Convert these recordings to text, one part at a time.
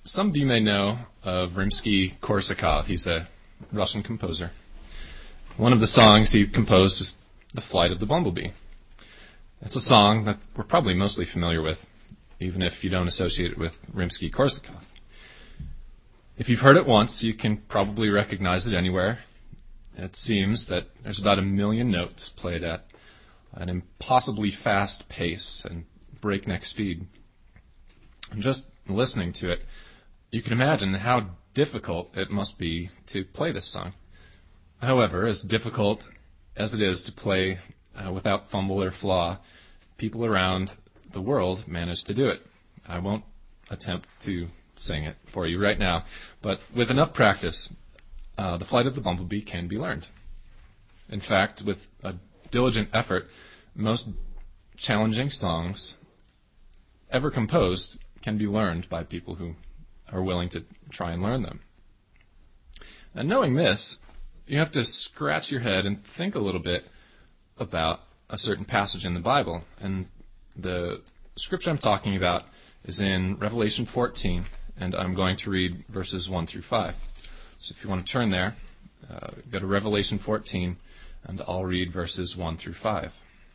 Some of you may know of Rimsky-Korsakov. He's a Russian composer. One of the songs he composed is The Flight of the Bumblebee. It's a song that we're probably mostly familiar with, even if you don't associate it with Rimsky-Korsakov. If you've heard it once, you can probably recognize it anywhere. It seems that there's about 1 million notes played at an impossibly fast pace and breakneck speed. And just listening to it, you can imagine how difficult it must be to play this song. However, as difficult as it is to play without fumble or flaw, people around the world manage to do it. I won't attempt to sing it for you right now, but with enough practice, The Flight of the Bumblebee can be learned. In fact, with a diligent effort, most challenging songs ever composed can be learned by people who are willing to try and learn them. And knowing this, you have to scratch your head and think a little bit about a certain passage in the Bible. And the scripture I'm talking about is in Revelation 14, and I'm going to read verses 1 through 5. So if you want to turn there, go to Revelation 14, and I'll read verses 1 through 5.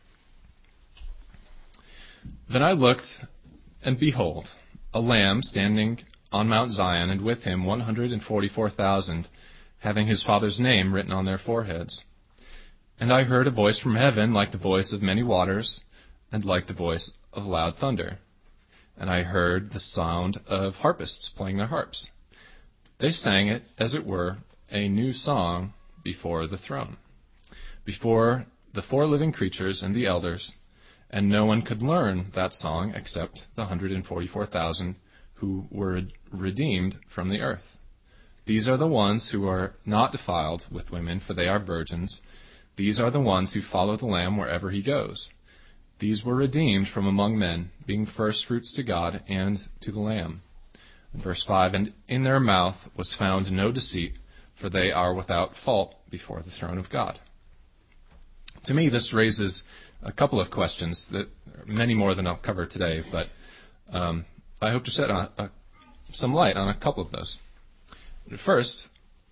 Then I looked, and behold, a Lamb standing on Mount Zion, and with him 144,000, having his Father's name written on their foreheads. And I heard a voice from heaven like the voice of many waters, and like the voice of loud thunder. And I heard the sound of harpists playing their harps. They sang it, as it were, a new song before the throne, before the 4 living creatures and the elders, and no one could learn that song except the 144,000 who were redeemed from the earth. These are the ones who are not defiled with women, for they are virgins. These are the ones who follow the Lamb wherever he goes. These were redeemed from among men, being firstfruits to God and to the Lamb. Verse 5, and in their mouth was found no deceit, for they are without fault before the throne of God. To me, this raises a couple of questions, that many more than I'll cover today, but I hope to shed some light on a couple of those. First,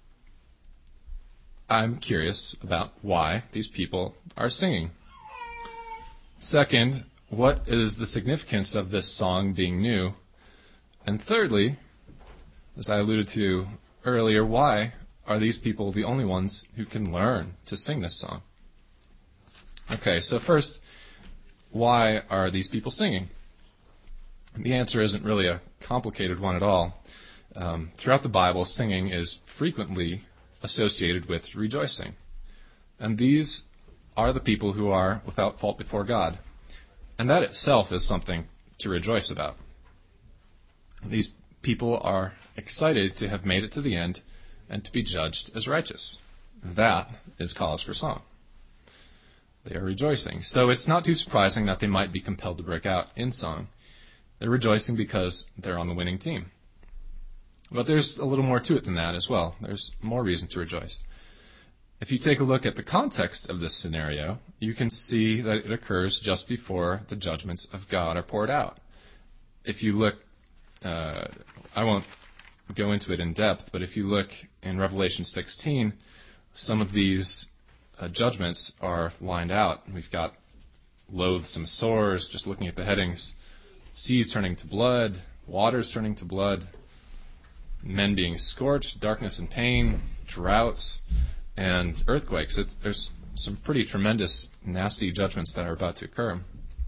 I'm curious about why these people are singing. Second, what is the significance of this song being new? And thirdly, as I alluded to earlier, why are these people the only ones who can learn to sing this song? Okay, so first, why are these people singing? The answer isn't really a complicated one at all. Throughout the Bible, singing is frequently associated with rejoicing. And these are the people who are without fault before God. And that itself is something to rejoice about. These people are excited to have made it to the end and to be judged as righteous. That is cause for song. They are rejoicing. So it's not too surprising that they might be compelled to break out in song. They're rejoicing because they're on the winning team. But there's a little more to it than that as well. There's more reason to rejoice. If you take a look at the context of this scenario, you can see that it occurs just before the judgments of God are poured out. If you look, I won't go into it in depth, but if you look in Revelation 16, some of these judgments are lined out. We've got loathsome sores, just looking at the headings, seas turning to blood, waters turning to blood, men being scorched, darkness and pain, droughts, and earthquakes. There's some pretty tremendous, nasty judgments that are about to occur.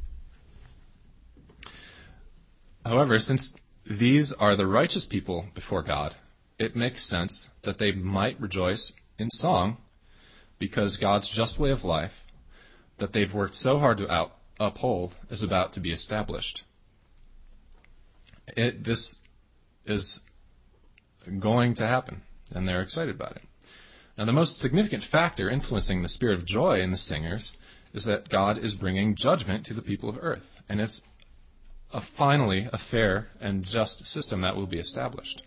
However, since these are the righteous people before God, it makes sense that they might rejoice in song because God's just way of life that they've worked so hard to uphold is about to be established. This is going to happen, and they're excited about it. Now, the most significant factor influencing the spirit of joy in the singers is that God is bringing judgment to the people of earth, and it's finally a fair and just system that will be established.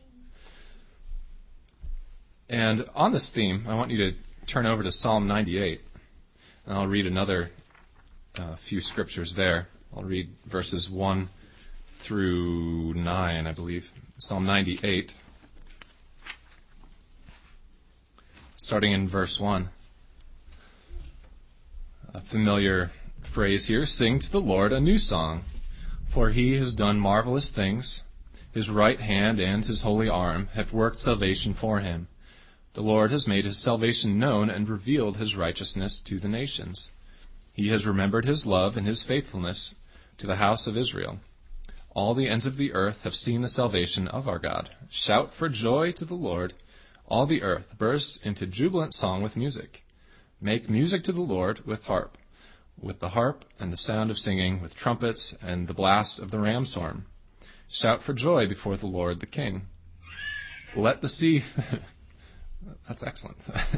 And on this theme, I want you to turn over to Psalm 98, and I'll read another few scriptures there. I'll read verses 1 through 9, I believe. Psalm 98, starting in verse 1. A familiar phrase here, sing to the Lord a new song, for he has done marvelous things. His right hand and his holy arm have worked salvation for him. The Lord has made his salvation known and revealed his righteousness to the nations. He has remembered his love and his faithfulness to the house of Israel. All the ends of the earth have seen the salvation of our God. Shout for joy to the Lord. All the earth burst into jubilant song with music. Make music to the Lord with the harp and the sound of singing, with trumpets and the blast of the ram's horn. Shout for joy before the Lord the King. Let the sea... That's excellent.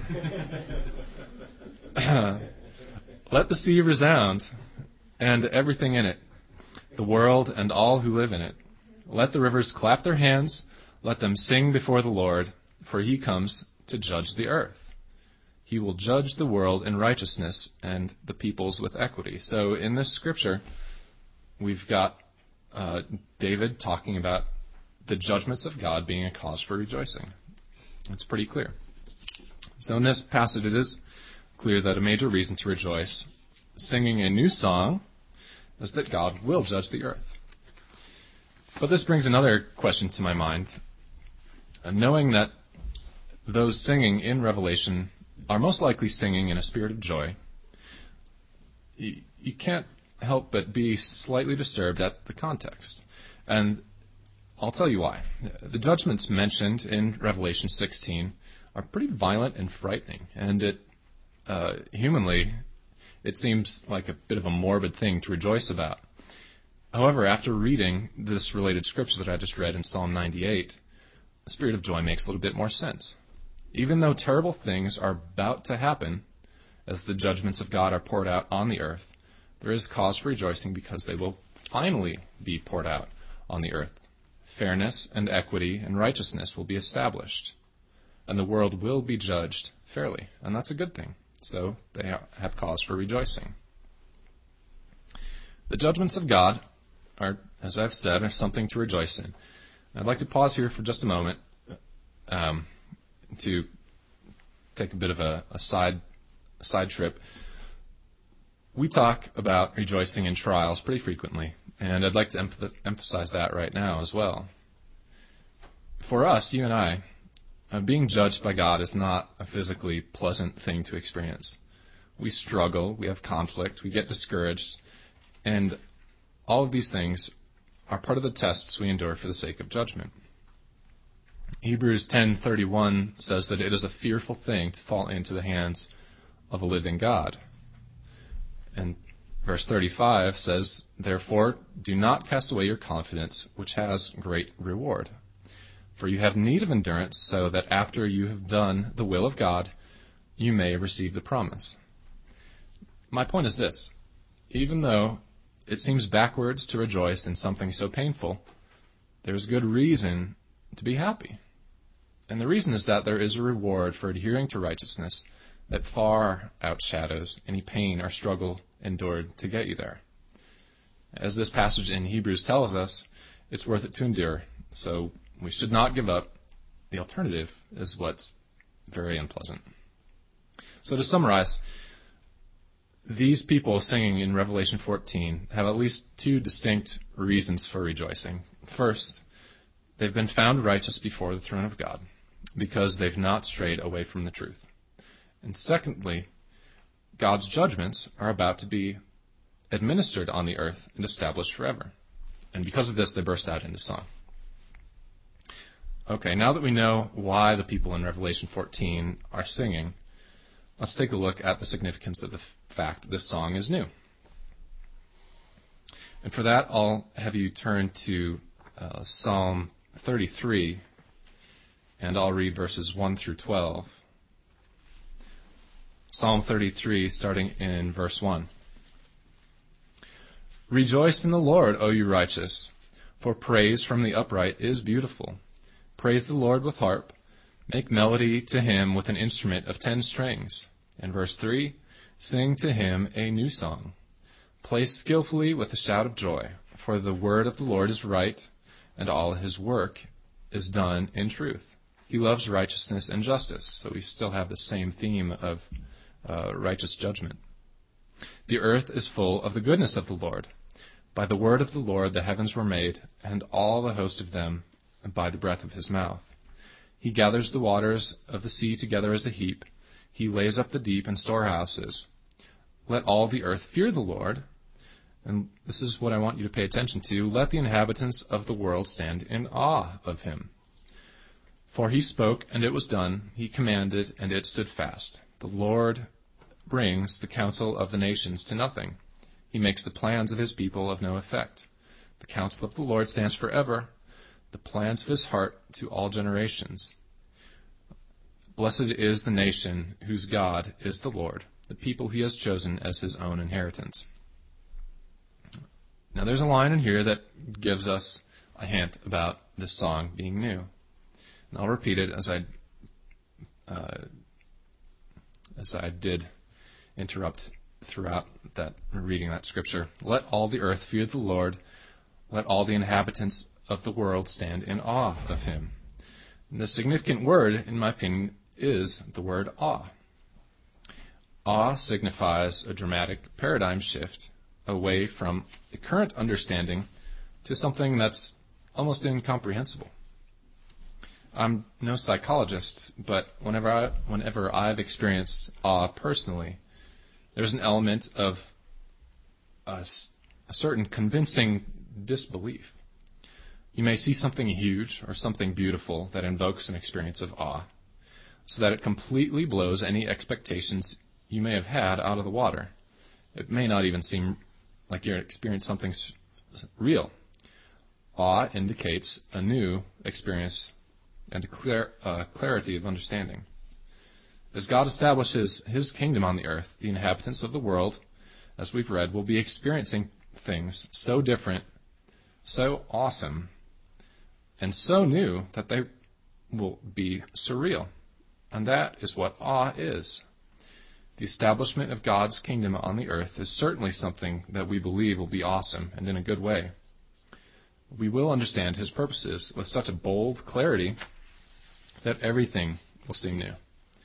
Let the sea resound, and everything in it, the world and all who live in it. Let the rivers clap their hands. Let them sing before the Lord, for he comes to judge the earth. He will judge the world in righteousness and the peoples with equity. So in this scripture, we've got David talking about the judgments of God being a cause for rejoicing. It's pretty clear. So in this passage, it is clear that a major reason to rejoice, singing a new song, is that God will judge the earth. But this brings another question to my mind. Knowing that those singing in Revelation are most likely singing in a spirit of joy, you can't help but be slightly disturbed at the context. And I'll tell you why. The judgments mentioned in Revelation 16 are pretty violent and frightening, and humanly, it seems like a bit of a morbid thing to rejoice about. However, after reading this related scripture that I just read in Psalm 98, the spirit of joy makes a little bit more sense. Even though terrible things are about to happen, as the judgments of God are poured out on the earth, there is cause for rejoicing because they will finally be poured out on the earth. Fairness and equity and righteousness will be established, and the world will be judged fairly, and that's a good thing. So they have cause for rejoicing. The judgments of God are, as I've said, are something to rejoice in. I'd like to pause here for just a moment to take a bit of a side trip. We talk about rejoicing in trials pretty frequently, and I'd like to emphasize that right now as well. For us, you and I, being judged by God is not a physically pleasant thing to experience. We struggle, we have conflict, we get discouraged, and all of these things are part of the tests we endure for the sake of judgment. Hebrews 10:31 says that it is a fearful thing to fall into the hands of a living God. And verse 35 says, therefore, do not cast away your confidence, which has great reward. For you have need of endurance, so that after you have done the will of God, you may receive the promise. My point is this. Even though it seems backwards to rejoice in something so painful, there's good reason to be happy. And the reason is that there is a reward for adhering to righteousness that far outshadows any pain or struggle endured to get you there. As this passage in Hebrews tells us, it's worth it to endure, so we should not give up. The alternative is what's very unpleasant. So to summarize, these people singing in Revelation 14 have at least two distinct reasons for rejoicing. First, they've been found righteous before the throne of God because they've not strayed away from the truth. And secondly, God's judgments are about to be administered on the earth and established forever. And because of this, they burst out into song. Okay, now that we know why the people in Revelation 14 are singing, let's take a look at the significance of the fact that this song is new. And for that, I'll have you turn to Psalm 33, and I'll read verses 1 through 12. Psalm 33, starting in verse 1. Rejoice in the Lord, O you righteous, for praise from the upright is beautiful. Praise the Lord with harp. Make melody to him with an instrument of 10 strings. And verse 3, sing to him a new song. Play skillfully with a shout of joy, for the word of the Lord is right, and all his work is done in truth. He loves righteousness and justice, so we still have the same theme of righteous judgment. The earth is full of the goodness of the Lord. By the word of the Lord the heavens were made, and all the host of them by the breath of his mouth. He gathers the waters of the sea together as a heap. He lays up the deep in storehouses. Let all the earth fear the Lord. And this is what I want you to pay attention to. Let the inhabitants of the world stand in awe of him. For he spoke, and it was done. He commanded, and it stood fast. The Lord brings the counsel of the nations to nothing. He makes the plans of his people of no effect. The counsel of the Lord stands forever, the plans of his heart to all generations. Blessed is the nation whose God is the Lord, the people he has chosen as his own inheritance. Now there's a line in here that gives us a hint about this song being new. And I'll repeat it as I did interrupt throughout that reading that scripture. Let all the earth fear the Lord. Let all the inhabitants of the world stand in awe of him. And the significant word, in my opinion, is the word awe. Awe signifies a dramatic paradigm shift away from the current understanding to something that's almost incomprehensible. I'm no psychologist, but whenever I've experienced awe personally, there's an element of a certain convincing disbelief. You may see something huge or something beautiful that invokes an experience of awe, so that it completely blows any expectations you may have had out of the water. It may not even seem like you're experiencing something real. Awe indicates a new experience and a clarity of understanding. As God establishes his kingdom on the earth, the inhabitants of the world, as we've read, will be experiencing things so different, so awesome, and so new that they will be surreal. And that is what awe is. The establishment of God's kingdom on the earth is certainly something that we believe will be awesome and in a good way. We will understand his purposes with such a bold clarity that everything will seem new.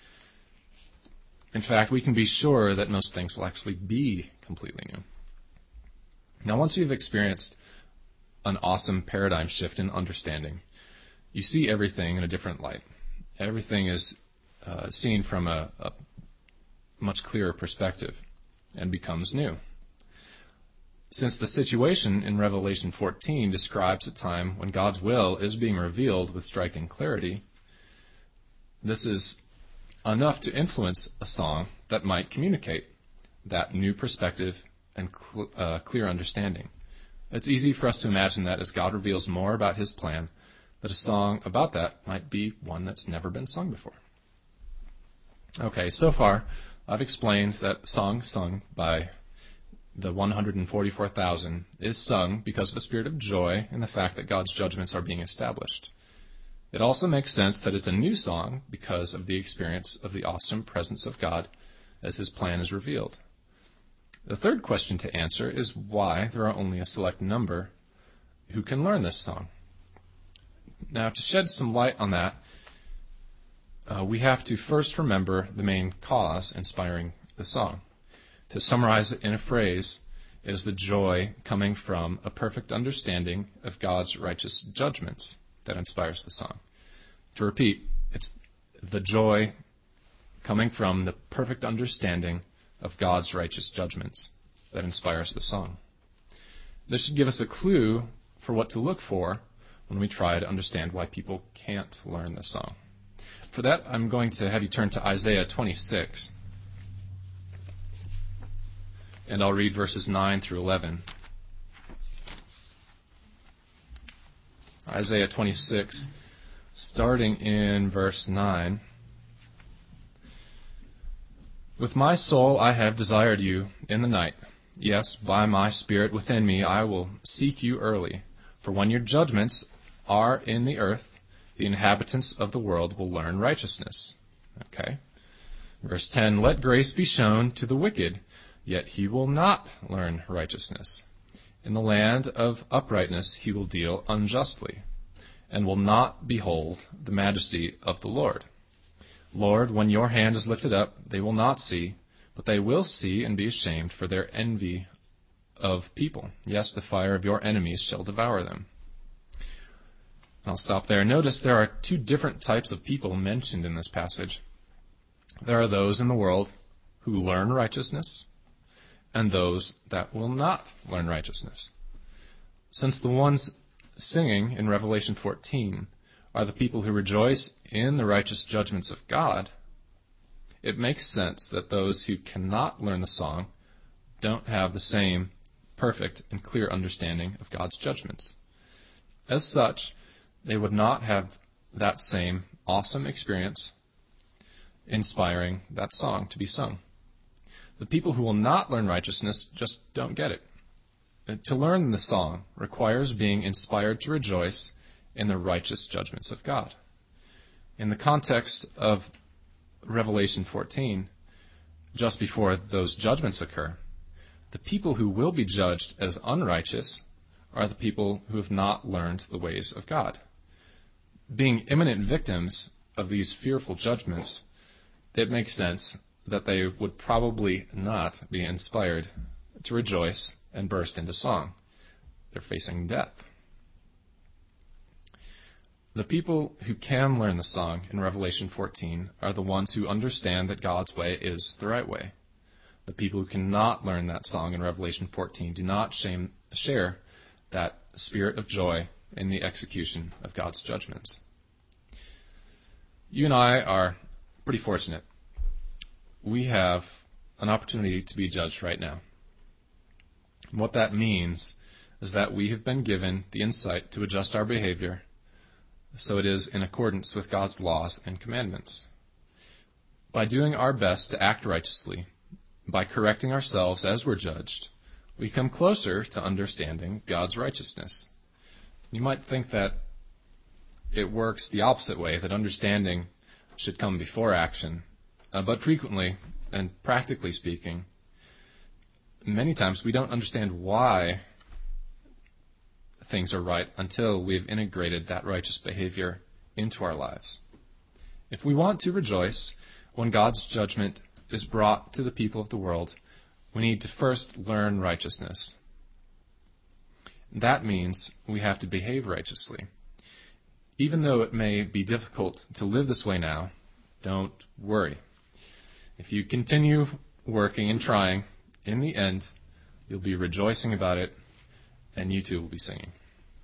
In fact, we can be sure that most things will actually be completely new. Now, once you've experienced an awesome paradigm shift in understanding, you see everything in a different light. Everything is seen from a much clearer perspective and becomes new. Since the situation in Revelation 14 describes a time when God's will is being revealed with striking clarity, this is enough to influence a song that might communicate that new perspective and clear understanding. It's easy for us to imagine that as God reveals more about his plan, that a song about that might be one that's never been sung before. Okay, so far I've explained that the song sung by the 144,000 is sung because of the spirit of joy and the fact that God's judgments are being established. It also makes sense that it's a new song because of the experience of the awesome presence of God as his plan is revealed. The third question to answer is why there are only a select number who can learn this song. Now, to shed some light on that, we have to first remember the main cause inspiring the song. To summarize it in a phrase, it is the joy coming from a perfect understanding of God's righteous judgments that inspires the song. To repeat, it's the joy coming from the perfect understanding of God's righteous judgments that inspires the song. This should give us a clue for what to look for when we try to understand why people can't learn the song. For that, I'm going to have you turn to Isaiah 26, and I'll read verses 9 through 11. Isaiah 26, starting in verse 9. With my soul I have desired you in the night. Yes, by my spirit within me I will seek you early. For when your judgments are in the earth, the inhabitants of the world will learn righteousness. Okay. Verse 10, let grace be shown to the wicked, yet he will not learn righteousness. In the land of uprightness he will deal unjustly. and will not behold the majesty of the Lord. Lord, when your hand is lifted up, they will not see, but they will see and be ashamed for their envy of people. Yes, the fire of your enemies shall devour them. I'll stop there. Notice there are two different types of people mentioned in this passage. There are those in the world who learn righteousness, and those that will not learn righteousness. Since the ones singing in Revelation 14 are the people who rejoice in the righteous judgments of God, it makes sense that those who cannot learn the song don't have the same perfect and clear understanding of God's judgments. As such, they would not have that same awesome experience inspiring that song to be sung. The people who will not learn righteousness just don't get it. To learn the song requires being inspired to rejoice in the righteous judgments of God. In the context of Revelation 14, just before those judgments occur, the people who will be judged as unrighteous are the people who have not learned the ways of God. Being imminent victims of these fearful judgments, it makes sense that they would probably not be inspired to rejoice and burst into song. They're facing death. The people who can learn the song in Revelation 14 are the ones who understand that God's way is the right way. The people who cannot learn that song in Revelation 14 do not share that spirit of joy in the execution of God's judgments. You and I are pretty fortunate. We have an opportunity to be judged right now. And what that means is that we have been given the insight to adjust our behavior so it is in accordance with God's laws and commandments. By doing our best to act righteously, by correcting ourselves as we're judged, we come closer to understanding God's righteousness. You might think that it works the opposite way, that understanding should come before action. But frequently, and practically speaking, many times we don't understand why things are right until we've integrated that righteous behavior into our lives. If we want to rejoice when God's judgment is brought to the people of the world, we need to first learn righteousness. That means we have to behave righteously. Even though it may be difficult to live this way now, don't worry. If you continue working and trying, in the end, you'll be rejoicing about it, and you too will be singing.